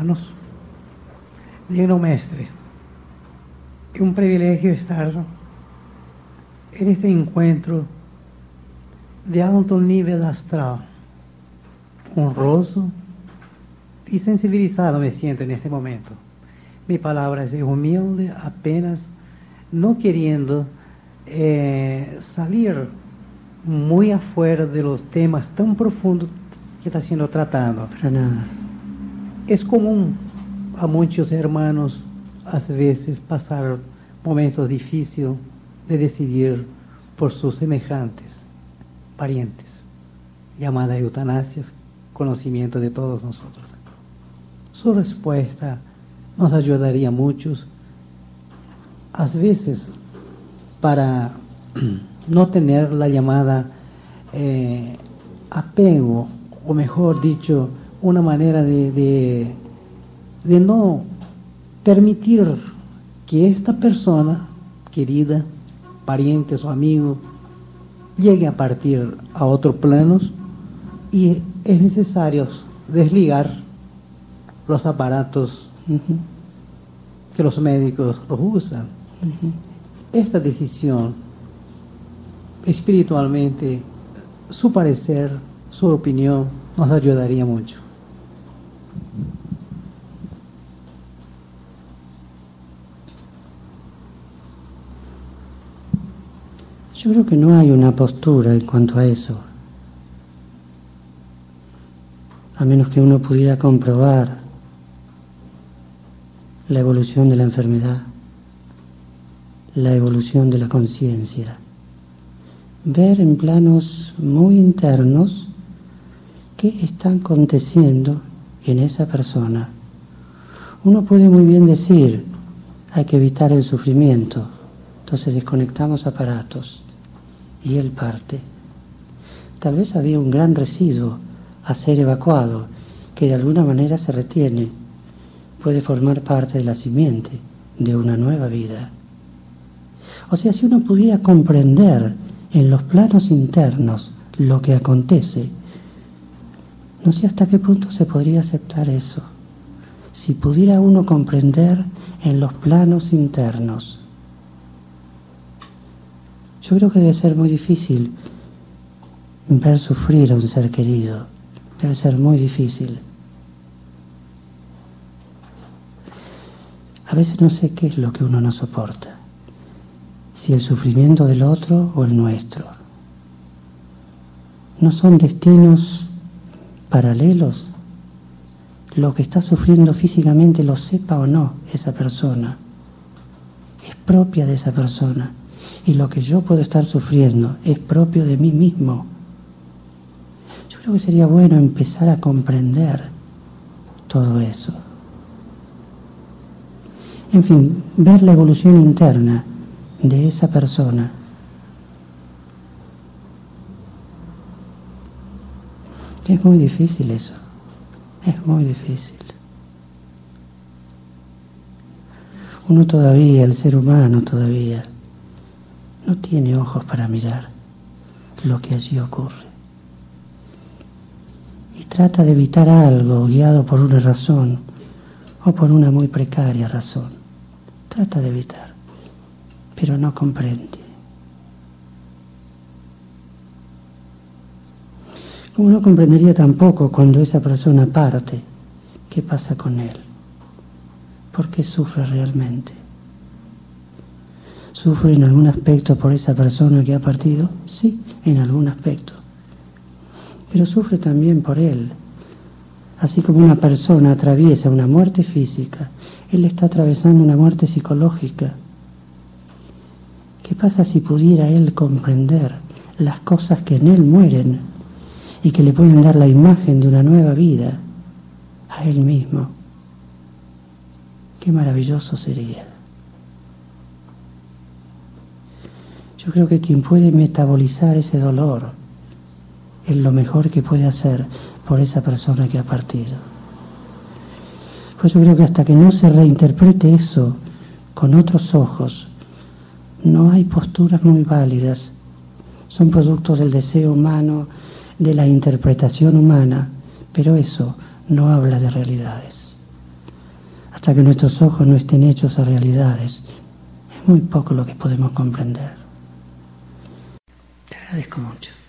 hermanos. Digno Mestre, es un privilegio estar en este encuentro de alto nivel astral, honroso y sensibilizado me siento en este momento. Mi palabra es humilde, apenas no queriendo salir muy afuera de los temas tan profundos que está siendo tratado. Para nada. Es común a muchos hermanos a veces pasar momentos difíciles de decidir por sus semejantes, parientes, llamada eutanasia, conocimiento de todos nosotros. Su respuesta nos ayudaría a muchos, a veces para no tener la llamada apego, o mejor dicho, una manera de no permitir que esta persona querida, parientes o amigos, llegue a partir a otros planos, y es necesario desligar los aparatos que los médicos los usan. Esta decisión, espiritualmente, su parecer, su opinión, nos ayudaría mucho. Yo creo que no hay una postura en cuanto a eso, a menos que uno pudiera comprobar la evolución de la enfermedad, la evolución de la conciencia, ver en planos muy internos qué está aconteciendo en esa persona. Uno puede muy bien decir, hay que evitar el sufrimiento, entonces desconectamos aparatos y él parte. Tal vez había un gran residuo a ser evacuado que de alguna manera se retiene, puede formar parte de la simiente de una nueva vida. O sea, si uno pudiera comprender en los planos internos lo que acontece, no sé hasta qué punto se podría aceptar eso. Si pudiera uno comprender en los planos internos, yo creo que debe ser muy difícil ver sufrir a un ser querido. Debe ser muy difícil. A veces no sé qué es lo que uno no soporta, si el sufrimiento del otro o el nuestro. ¿No son destinos paralelos? Lo que está sufriendo físicamente, lo sepa o no esa persona, es propia de esa persona. Y lo que yo puedo estar sufriendo es propio de mí mismo. Yo creo que sería bueno empezar a comprender todo eso. En fin, ver la evolución interna de esa persona. Es muy difícil eso. Es muy difícil. Uno todavía, el ser humano todavía, no tiene ojos para mirar lo que allí ocurre. Y trata de evitar algo guiado por una razón o por una muy precaria razón. Trata de evitar, pero no comprende. Como no comprendería tampoco cuando esa persona parte, qué pasa con él, por qué sufre realmente. ¿Sufre en algún aspecto por esa persona que ha partido? Sí, en algún aspecto. Pero sufre también por él. Así como una persona atraviesa una muerte física, él está atravesando una muerte psicológica. ¿Qué pasa si pudiera él comprender las cosas que en él mueren y que le pueden dar la imagen de una nueva vida a él mismo? Qué maravilloso sería. Yo creo que quien puede metabolizar ese dolor es lo mejor que puede hacer por esa persona que ha partido. Pues yo creo que hasta que no se reinterprete eso con otros ojos, no hay posturas muy válidas. Son productos del deseo humano, de la interpretación humana, pero eso no habla de realidades. hasta que nuestros ojos no estén hechos a realidades, es muy poco lo que podemos comprender. Te agradezco mucho.